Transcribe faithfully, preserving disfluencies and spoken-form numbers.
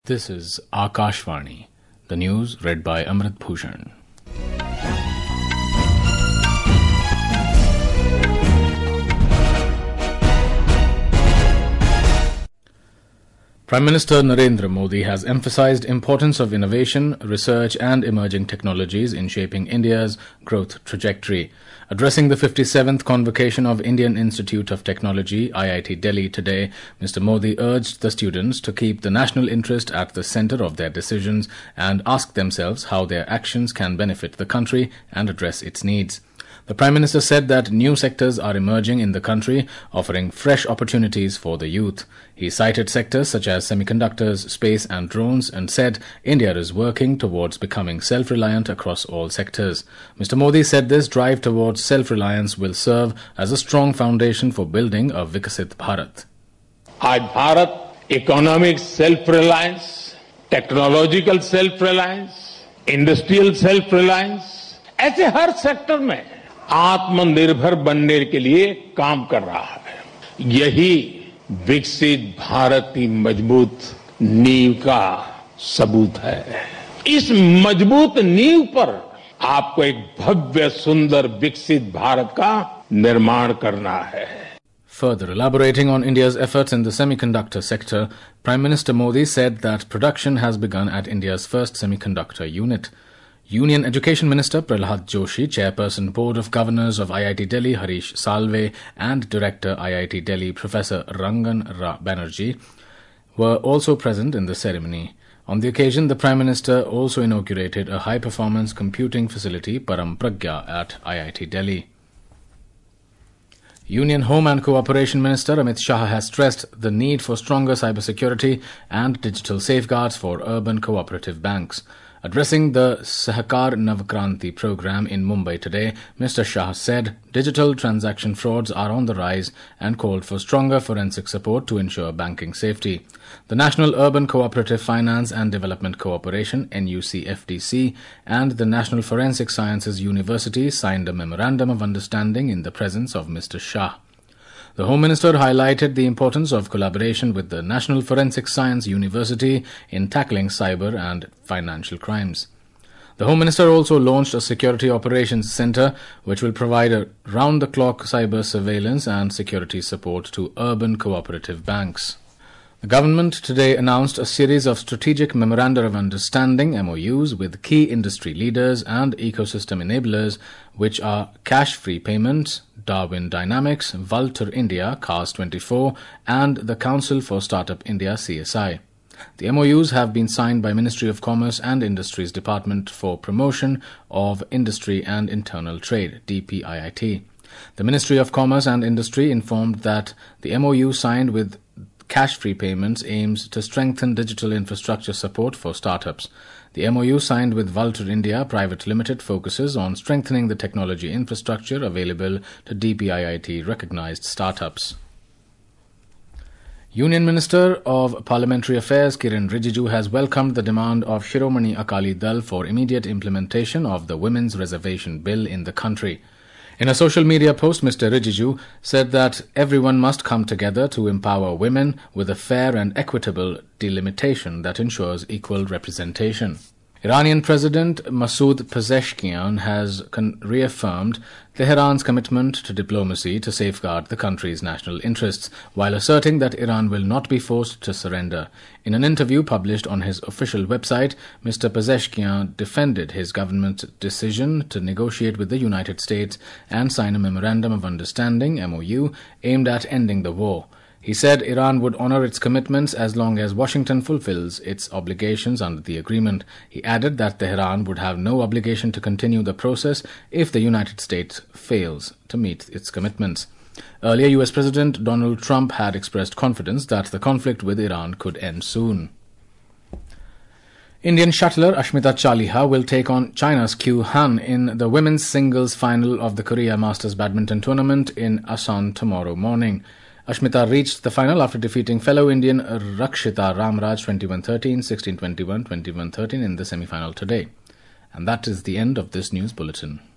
This is Akashvani, the news read by Amrit Bhushan. Prime Minister Narendra Modi has emphasized importance of innovation, research and emerging technologies in shaping India's growth trajectory. Addressing the fifty-seventh convocation of Indian Institute of Technology, I I T Delhi today, Mister Modi urged the students to keep the national interest at the center of their decisions and ask themselves how their actions can benefit the country and address its needs. The Prime Minister said that new sectors are emerging in the country, offering fresh opportunities for the youth. He cited sectors such as semiconductors, space and drones and said India is working towards becoming self-reliant across all sectors. Mister Modi said this drive towards self-reliance will serve as a strong foundation for building a Vikasit Bharat. आज Bharat economic self reliance, technological self reliance, industrial self reliance, ऐसे हर sector में आत्मनिर्भर बनने के लिए काम कर रहा है। यही विकसित भारत की मजबूत नींव का सबूत है। इस मजबूत नींव पर आपको एक भव्य सुंदर विकसित भारत का निर्माण करना है। Further elaborating on India's efforts in the semiconductor sector, Prime Minister Modi said that production has begun at India's first semiconductor unit. Union Education Minister Prahlad Joshi, Chairperson Board of Governors of I I T Delhi Harish Salve and Director I I T Delhi Professor Rangan Ra Banerjee were also present in the ceremony. On the occasion, the Prime Minister also inaugurated a high-performance computing facility, Param Pragya, at I I T Delhi. Union Home and Cooperation Minister Amit Shah has stressed the need for stronger cybersecurity and digital safeguards for urban cooperative banks. Addressing the Sahakar Navkranti program in Mumbai today, Mister Shah said digital transaction frauds are on the rise and called for stronger forensic support to ensure banking safety. The National Urban Cooperative Finance and Development Corporation N U C F D C and the National Forensic Sciences University signed a memorandum of understanding in the presence of Mister Shah. The Home Minister highlighted the importance of collaboration with the National Forensic Science University in tackling cyber and financial crimes. The Home Minister also launched a Security Operations Centre which will provide a round-the-clock cyber surveillance and security support to urban cooperative banks. The government today announced a series of strategic memoranda of understanding M O Us with key industry leaders and ecosystem enablers, which are Cash-Free Payments, Darwin Dynamics, Vultr India, Cars twenty-four, and the Council for Startup India C S I. The M O Us have been signed by Ministry of Commerce and Industries Department for Promotion of Industry and Internal Trade, D P I I T. The Ministry of Commerce and Industry informed that the M O U signed with Cash-Free Payments aims to strengthen digital infrastructure support for startups. The M O U signed with Vultr India Private Limited focuses on strengthening the technology infrastructure available to D P I I T-recognized startups. Union Minister of Parliamentary Affairs Kiren Rijiju has welcomed the demand of Shiromani Akali Dal for immediate implementation of the Women's Reservation Bill in the country. In a social media post, Mister Rijiju said that everyone must come together to empower women with a fair and equitable delimitation that ensures equal representation. Iranian President Masoud Pezeshkian has reaffirmed Tehran's commitment to diplomacy to safeguard the country's national interests, while asserting that Iran will not be forced to surrender. In an interview published on his official website, Mister Pezeshkian defended his government's decision to negotiate with the United States and sign a Memorandum of Understanding, M O U, aimed at ending the war. He said Iran would honor its commitments as long as Washington fulfills its obligations under the agreement. He added that Tehran would have no obligation to continue the process if the United States fails to meet its commitments. Earlier, U S President Donald Trump had expressed confidence that the conflict with Iran could end soon. Indian shuttler Ashmita Chaliha will take on China's Qiu Han in the women's singles final of the Korea Masters Badminton Tournament in Asan tomorrow morning. Ashmita reached the final after defeating fellow Indian Rakshita Ramraj twenty-one thirteen, sixteen twenty-one, twenty-one thirteen in the semi-final today. And that is the end of this news bulletin.